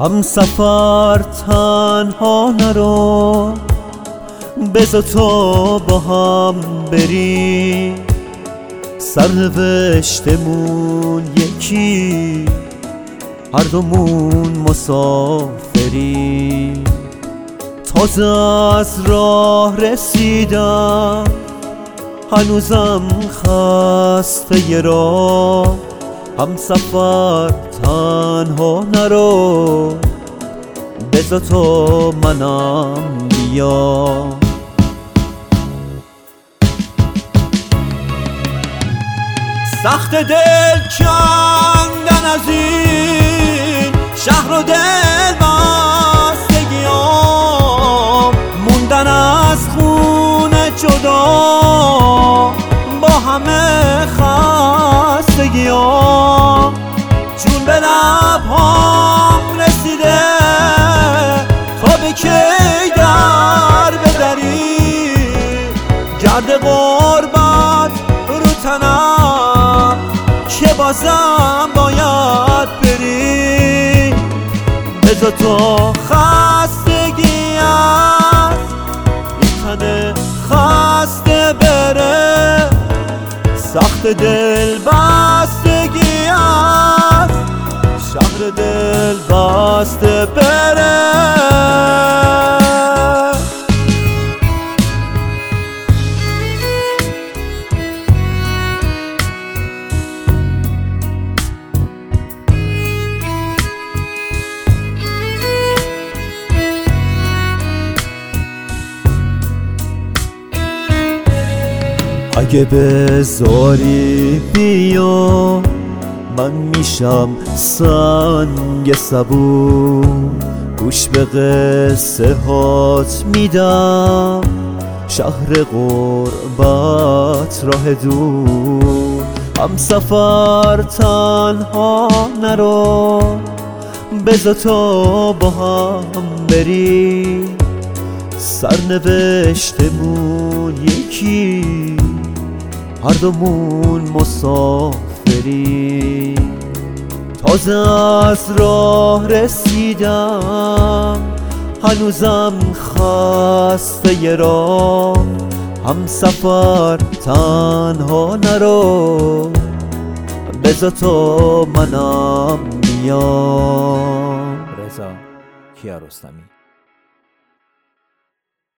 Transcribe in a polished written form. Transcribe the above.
هم سفر تنها نرو، بذار تو با هم بریم، سرنوشتمون یکی، هر دومون مسافریم. تازه از راه رسیدم، هنوزم خسته راه، هم سفر تنها نرو، بذار تو منم بیا. سخت دل کندن از این شهر و دل بستگیام، موندن از خونه جدا با همه خستگیام. جون به لبهام رسیده تا به کی در بدری، گرد غربت رو تنم که بازم باید بری. بذار تو خستگی از این تن خسته بره، سخت دل بستگی از شهر دل بسته بره. اگه بذاری بیا، من میشم سنگ صبور، گوش به قصه هات میدم، شهر غربت راه دور. هم سفر تنها نرو، بذار تو با هم بری، سرنوشتمون یکی، هر دومون مسافری. تازه از راه رسیدم، هنوزم خسته راه، هم سفر تنها نرو، بذار تو منم میام. رضا کیارستمی.